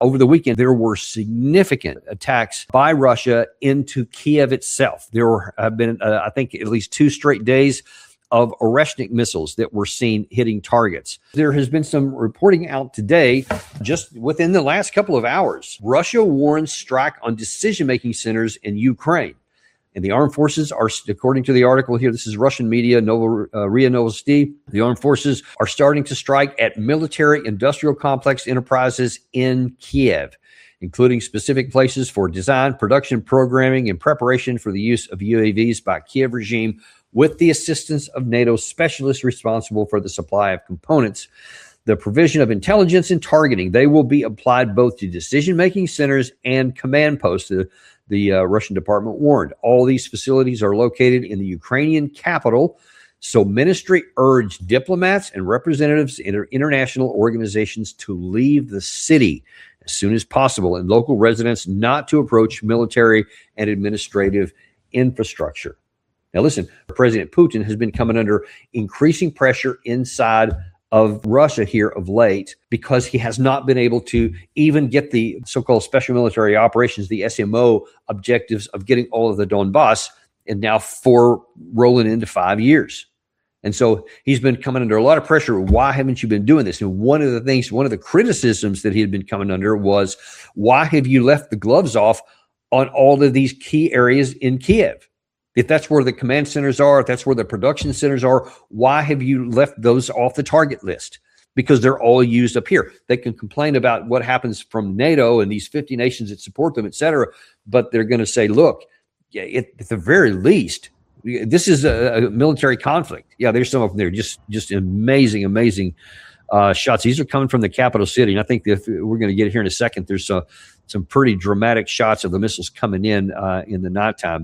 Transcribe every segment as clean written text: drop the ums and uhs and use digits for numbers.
over the weekend, there were significant attacks by Russia into Kiev itself. There have been, I think, at least 2 straight days of Oreshnik missiles that were seen hitting targets. There has been some reporting out today, just within the last couple of hours. Russia warns strike on decision-making centers in Ukraine. And the armed forces are, according to the article here, this is Russian media, RIA Novosti, the armed forces are starting to strike at military industrial complex enterprises in Kiev, including specific places for design, production, programming, and preparation for the use of UAVs by Kiev regime, with the assistance of NATO specialists responsible for the supply of components, the provision of intelligence and targeting. They will be applied both to decision-making centers and command posts, the Russian department warned. All these facilities are located in the Ukrainian capital, so ministry urged diplomats and representatives in international organizations to leave the city as soon as possible, and local residents not to approach military and administrative infrastructure. Now listen, President Putin has been coming under increasing pressure inside of Russia here of late because he has not been able to even get the so-called special military operations, the SMO objectives of getting all of the Donbass, and now rolling into 5 years. And so he's been coming under a lot of pressure. Why haven't you been doing this? And one of the criticisms that he had been coming under was, why have you left the gloves off on all of these key areas in Kiev? If that's where the command centers are, if that's where the production centers are, why have you left those off the target list? Because they're all used up here. They can complain about what happens from NATO and these 50 nations that support them, et cetera, but they're going to say, look, at the very least, this is a military conflict. Yeah, there's some of them there, just amazing shots. These are coming from the capital city, and I think that we're going to get it here in a second. There's some pretty dramatic shots of the missiles coming in the nighttime.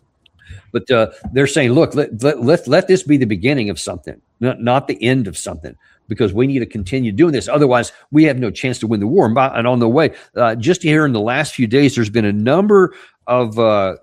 But they're saying, look, let this be the beginning of something, not the end of something, because we need to continue doing this. Otherwise, we have no chance to win the war. And on the way, just here in the last few days, there's been a number of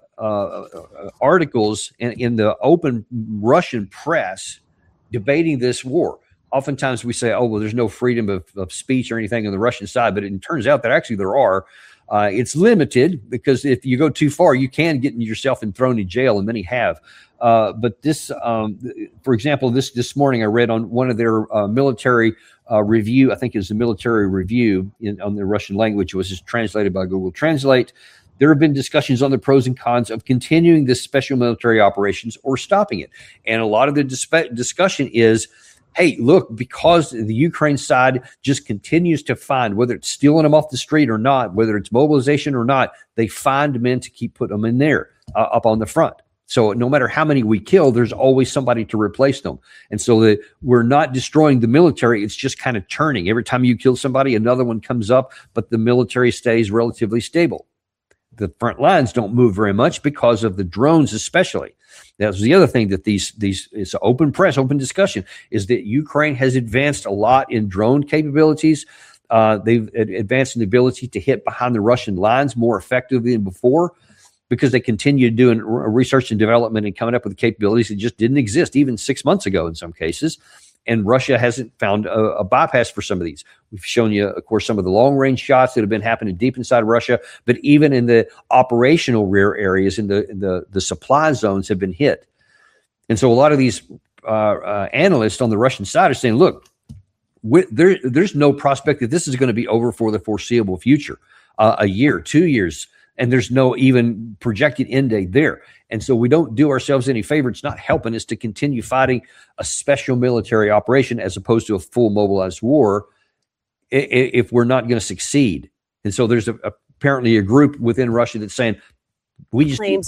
articles in the open Russian press debating this war. Oftentimes we say, oh, well, there's no freedom of speech or anything on the Russian side, but it turns out that actually there are. It's limited because if you go too far, you can get yourself thrown in jail, and many have. But this, for example, this morning I read on one of their military review. I think it was the military review on the Russian language. It was just translated by Google Translate. There have been discussions on the pros and cons of continuing this special military operations or stopping it, and a lot of the discussion is, hey, look, because the Ukraine side just continues to find, whether it's stealing them off the street or not, whether it's mobilization or not, they find men to keep putting them in there up on the front. So no matter how many we kill, there's always somebody to replace them. And so that we're not destroying the military. It's just kind of turning. Every time you kill somebody, another one comes up, but the military stays relatively stable. The front lines don't move very much because of the drones, especially. That's the other thing that it's open press, open discussion, is that Ukraine has advanced a lot in drone capabilities. They've advanced in the ability to hit behind the Russian lines more effectively than before, because they continue doing research and development and coming up with capabilities that just didn't exist even 6 months ago in some cases. And Russia hasn't found a bypass for some of these. We've shown you, of course, some of the long-range shots that have been happening deep inside Russia, but even in the operational rear areas, in the supply zones have been hit. And so a lot of these analysts on the Russian side are saying, look, there's no prospect that this is going to be over for the foreseeable future, a year, 2 years, and there's no even projected end date there. And so we don't do ourselves any favor. It's not helping us to continue fighting a special military operation as opposed to a full mobilized war if we're not going to succeed. And so there's apparently a group within Russia that's saying, we just need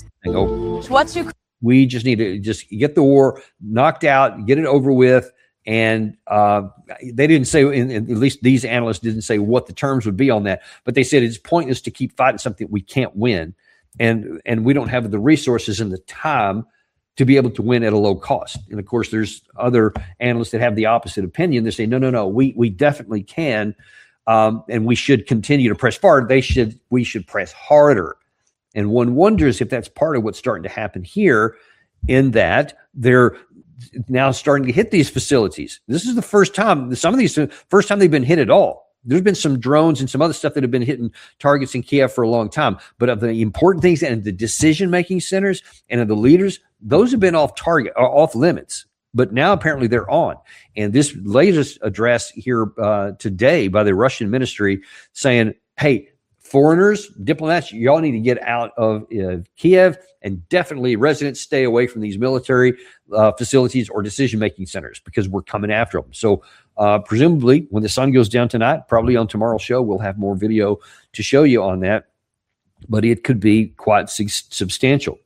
to just get the war knocked out, get it over with. And they didn't say, at least these analysts didn't say what the terms would be on that, but they said it's pointless to keep fighting something we can't win. And we don't have the resources and the time to be able to win at a low cost. And of course, there's other analysts that have the opposite opinion. They say, no, we definitely can. And we should continue to press forward. We should press harder. And one wonders if that's part of what's starting to happen here, in that they're now starting to hit these facilities. This is the first time, first time they've been hit at all. There's been some drones and some other stuff that have been hitting targets in Kiev for a long time. But of the important things and the decision-making centers and of the leaders, those have been off target or off limits. But now apparently they're on. And this latest address here today by the Russian ministry saying, hey, foreigners, diplomats, y'all need to get out of Kiev, and definitely residents stay away from these military facilities or decision-making centers because we're coming after them. So presumably when the sun goes down tonight, probably on tomorrow's show, we'll have more video to show you on that, but it could be quite substantial.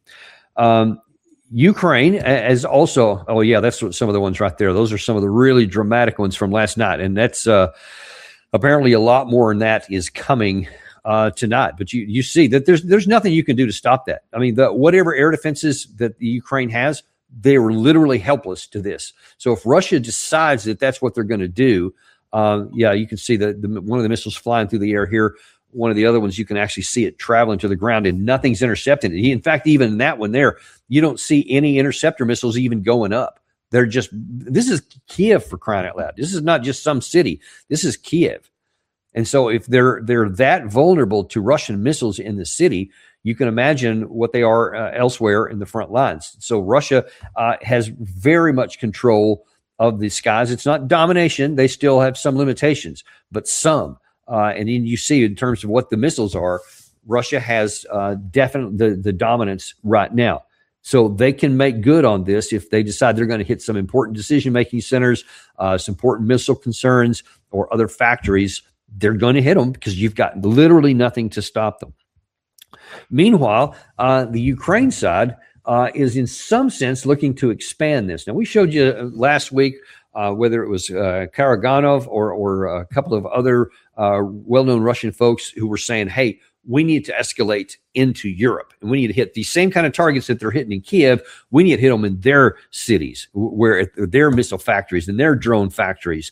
Ukraine as also, oh yeah, that's what some of the ones right there. Those are some of the really dramatic ones from last night. And that's apparently a lot more than that is coming tonight. But you see that there's nothing you can do to stop that. I mean, whatever air defenses that the Ukraine has, they were literally helpless to this. So if Russia decides that that's what they're going to do, yeah, you can see one of the missiles flying through the air here. One of the other ones, you can actually see it traveling to the ground and nothing's intercepting it. In fact, even in that one there, you don't see any interceptor missiles even going up. They're just, this is Kiev, for crying out loud. This is not just some city. This is Kiev. And so if they're that vulnerable to Russian missiles in the city, you can imagine what they are elsewhere in the front lines. So Russia has very much control of the skies. It's not domination. They still have some limitations, but some. And then you see in terms of what the missiles are, Russia has definitely the dominance right now. So they can make good on this if they decide they're going to hit some important decision-making centers, some important missile concerns, or other factories. They're going to hit them because you've got literally nothing to stop them. Meanwhile, the Ukraine side is in some sense looking to expand this. Now, we showed you last week whether it was Karaganov or a couple of other well-known Russian folks who were saying, hey, we need to escalate into Europe, and we need to hit the same kind of targets that they're hitting in Kiev. We need to hit them in their cities, where their missile factories and their drone factories,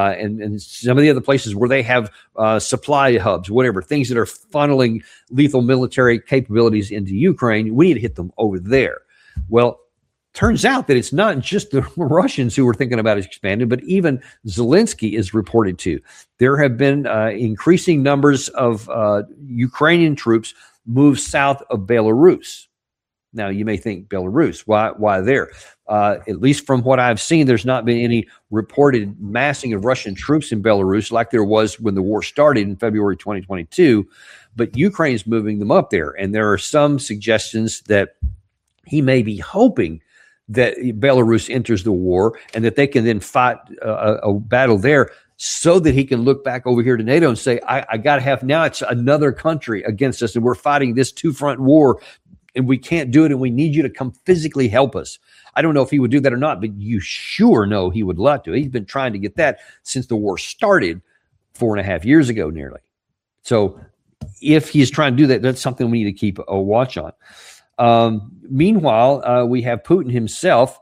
and some of the other places where they have supply hubs, whatever, things that are funneling lethal military capabilities into Ukraine. We need to hit them over there. Well, turns out that it's not just the Russians who are thinking about expanding, but even Zelensky is reported to. There have been increasing numbers of Ukrainian troops move south of Belarus. Now, you may think Belarus, why there? At least from what I've seen, there's not been any reported massing of Russian troops in Belarus like there was when the war started in February 2022, but Ukraine's moving them up there. And there are some suggestions that he may be hoping that Belarus enters the war and that they can then fight a battle there so that he can look back over here to NATO and say, I got to have, now it's another country against us and we're fighting this two-front war and we can't do it and we need you to come physically help us. I don't know if he would do that or not, but you sure know he would love to. He's been trying to get that since the war started 4.5 years ago nearly. So if he's trying to do that, that's something we need to keep a watch on. Meanwhile, we have Putin himself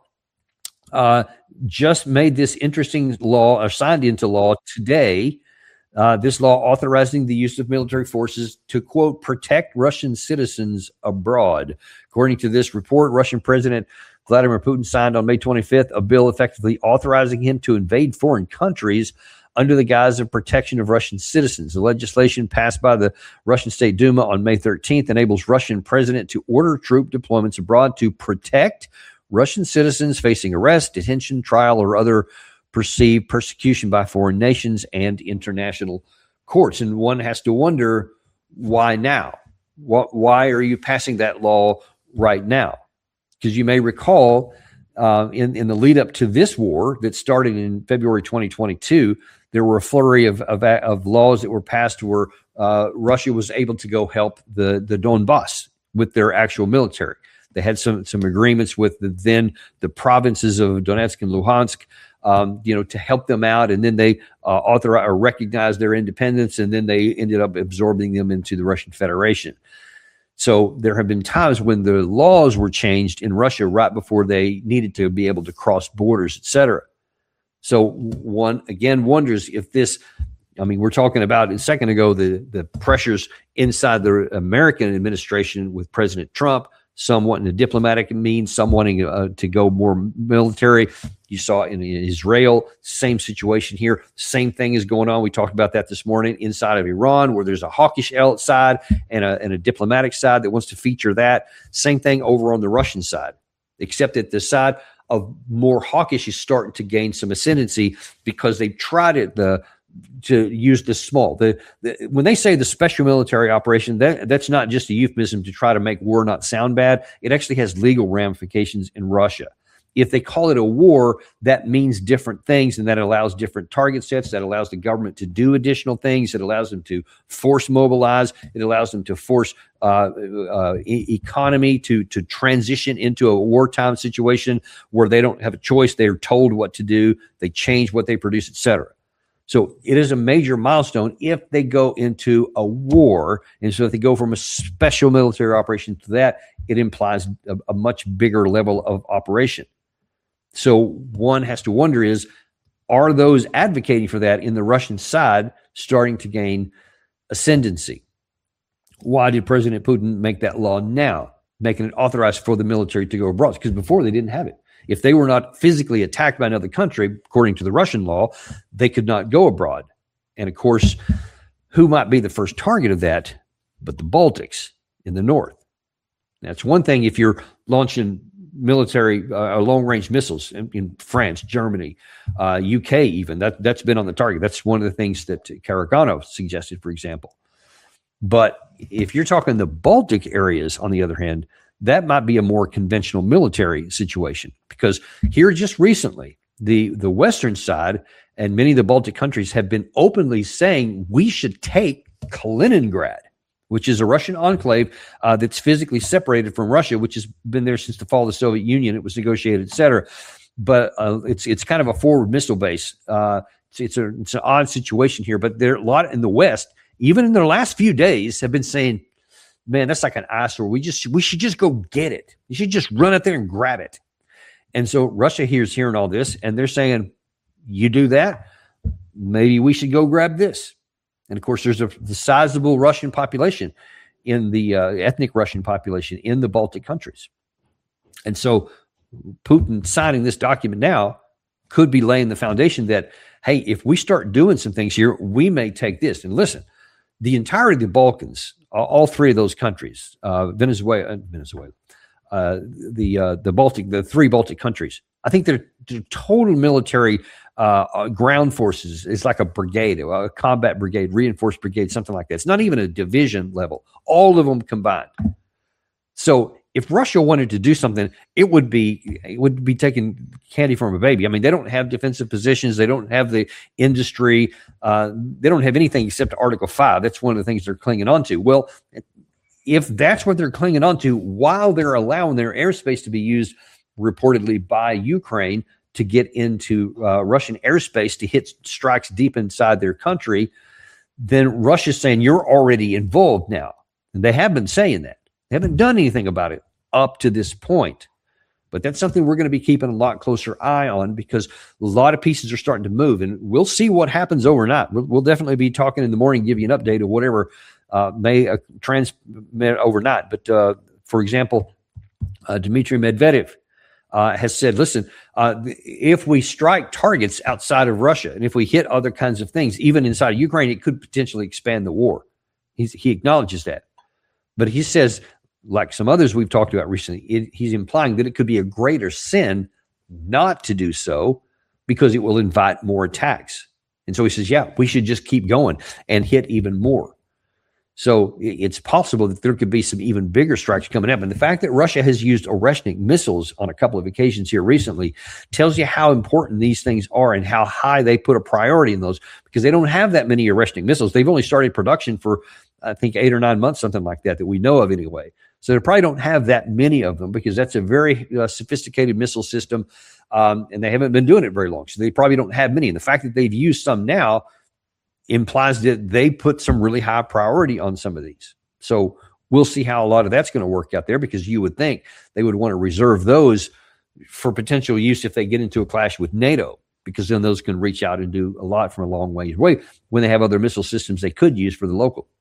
just made this interesting law, or signed into law today, this law authorizing the use of military forces to, quote, protect Russian citizens abroad. According to this report, Russian President Vladimir Putin signed on May 25th a bill effectively authorizing him to invade foreign countries under the guise of protection of Russian citizens. The legislation passed by the Russian State Duma on May 13th enables Russian president to order troop deployments abroad to protect Russian citizens facing arrest, detention, trial, or other perceived persecution by foreign nations and international courts. And one has to wonder, why now? Why are you passing that law right now? Because you may recall in the lead up to this war that started in February 2022, there were a flurry of laws that were passed where Russia was able to go help the Donbass with their actual military. They had some agreements with the provinces of Donetsk and Luhansk, to help them out, and then they authorized or recognized their independence, and then they ended up absorbing them into the Russian Federation. So there have been times when the laws were changed in Russia right before they needed to be able to cross borders, et cetera. So one again wonders if this, we're talking about a second ago, the pressures inside the American administration with President Trump, some wanting a diplomatic means, some wanting to go more military. You saw in Israel, same situation here. Same thing is going on. We talked about that this morning inside of Iran, where there's a hawkish side and a diplomatic side that wants to feature that. Same thing over on the Russian side, except that the side of more hawkish is starting to gain some ascendancy because they've tried it to use the small. When they say the special military operation, that's not just a euphemism to try to make war not sound bad. It actually has legal ramifications in Russia. If they call it a war, that means different things, and that allows different target sets. That allows the government to do additional things. It allows them to force mobilize. It allows them to force economy to transition into a wartime situation where they don't have a choice. They're told what to do. They change what they produce, etc. So it is a major milestone if they go into a war. And so if they go from a special military operation to that, it implies a much bigger level of operation. So one has to wonder are those advocating for that in the Russian side starting to gain ascendancy? Why did President Putin make that law now, making it authorized for the military to go abroad? Because before they didn't have it. If they were not physically attacked by another country, according to the Russian law, they could not go abroad. And of course, who might be the first target of that but the Baltics in the north? That's one thing if you're launching military long-range missiles in France, Germany, UK even. That's been on the target. That's one of the things that Karagano suggested, for example. But if you're talking the Baltic areas, on the other hand, that might be a more conventional military situation, because here just recently, the Western side and many of the Baltic countries have been openly saying we should take Kaliningrad, which is a Russian enclave that's physically separated from Russia, which has been there since the fall of the Soviet Union. It was negotiated, et cetera. But it's kind of a forward missile base. It's an odd situation here, but there are a lot in the West, even in their last few days, have been saying, man, that's like an eyesore. We should just go get it. You should just run out there and grab it. And so Russia here's hearing all this, and they're saying, you do that, maybe we should go grab this. And of course, there's the sizable Russian population in the ethnic Russian population in the Baltic countries. And so Putin signing this document now could be laying the foundation that, hey, if we start doing some things here, we may take this. And listen, the entirety of the Balkans, all three of those countries, Venezuela, the three Baltic countries, I think their total military ground forces is like a brigade, a combat brigade, reinforced brigade, something like that. It's not even a division level, all of them combined. So if Russia wanted to do something, it would be taking candy from a baby. I mean, they don't have defensive positions. They don't have the industry. They don't have anything except Article 5. That's one of the things they're clinging on to. Well, if that's what they're clinging on to while they're allowing their airspace to be used reportedly by Ukraine to get into Russian airspace to hit strikes deep inside their country, then Russia's saying you're already involved now. And they have been saying that. They haven't done anything about it up to this point. But that's something we're going to be keeping a lot closer eye on, because a lot of pieces are starting to move, and we'll see what happens overnight. We'll definitely be talking in the morning, give you an update of whatever may transmit overnight. But for example, Dmitry Medvedev has said, listen, if we strike targets outside of Russia and if we hit other kinds of things, even inside of Ukraine, it could potentially expand the war. He acknowledges that. But he says, like some others we've talked about recently, he's implying that it could be a greater sin not to do so because it will invite more attacks. And so he says, yeah, we should just keep going and hit even more. So it's possible that there could be some even bigger strikes coming up. And the fact that Russia has used Oreshnik missiles on a couple of occasions here recently tells you how important these things are and how high they put a priority in those, because they don't have that many Oreshnik missiles. They've only started production for, I think, 8 or 9 months, something like that we know of anyway. So they probably don't have that many of them, because that's a very sophisticated missile system, and they haven't been doing it very long. So they probably don't have many. And the fact that they've used some now implies that they put some really high priority on some of these. So we'll see how a lot of that's going to work out there, because you would think they would want to reserve those for potential use if they get into a clash with NATO, because then those can reach out and do a lot from a long way away when they have other missile systems they could use for the local.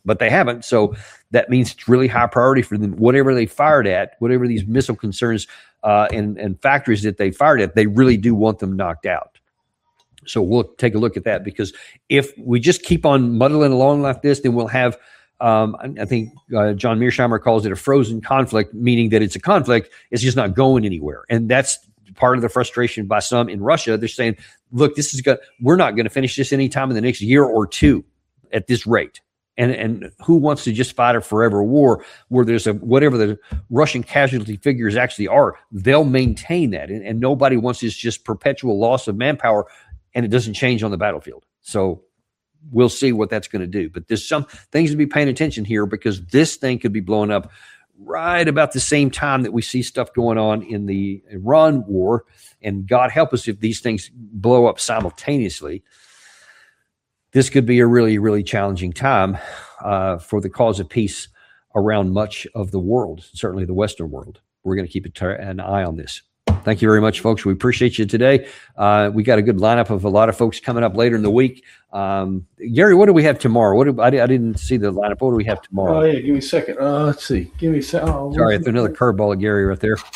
but they haven't. So that means it's really high priority for them. Whatever they fired at, whatever these missile concerns and factories that they fired at, they really do want them knocked out. So we'll take a look at that, because if we just keep on muddling along like this, then we'll have, I think John Mearsheimer calls it a frozen conflict, meaning that it's a conflict, it's just not going anywhere. And that's part of the frustration by some in Russia. They're saying, look, we're not going to finish this anytime in the next year or two at this rate. And who wants to just fight a forever war where there's whatever the Russian casualty figures actually are, they'll maintain that. And nobody wants this just perpetual loss of manpower, and it doesn't change on the battlefield. So we'll see what that's going to do. But there's some things to be paying attention here, because this thing could be blowing up right about the same time that we see stuff going on in the Iran war. And God help us if these things blow up simultaneously. This could be a really, really challenging time for the cause of peace around much of the world, certainly the Western world. We're going to keep an eye on this. Thank you very much, folks. We appreciate you today. We got a good lineup of a lot of folks coming up later in the week. Gary, what do we have tomorrow? I didn't see the lineup. What do we have tomorrow? Oh, yeah. Give me a second. Let's see. Give me a second. Oh, sorry, I threw another curveball at Gary right there.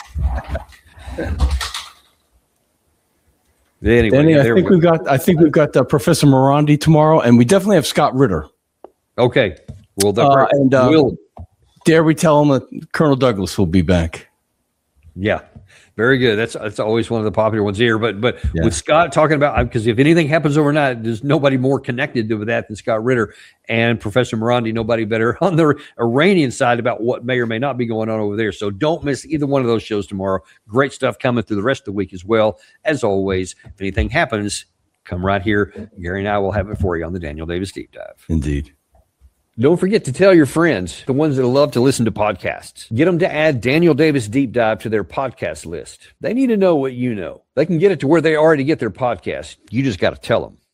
Anyway, Danny, I think we've got Professor Morandi tomorrow, and we definitely have Scott Ritter. Okay. Well, dare we tell him that Colonel Douglas will be back? Yeah. Very good. That's always one of the popular ones here. But yeah, with Scott talking about, because if anything happens overnight, there's nobody more connected to that than Scott Ritter and Professor Morandi. Nobody better on the Iranian side about what may or may not be going on over there. So don't miss either one of those shows tomorrow. Great stuff coming through the rest of the week as well. As always, if anything happens, come right here. Gary and I will have it for you on the Daniel Davis Deep Dive. Indeed. Don't forget to tell your friends, the ones that love to listen to podcasts. Get them to add Daniel Davis Deep Dive to their podcast list. They need to know what you know. They can get it to where they already get their podcast. You just got to tell them.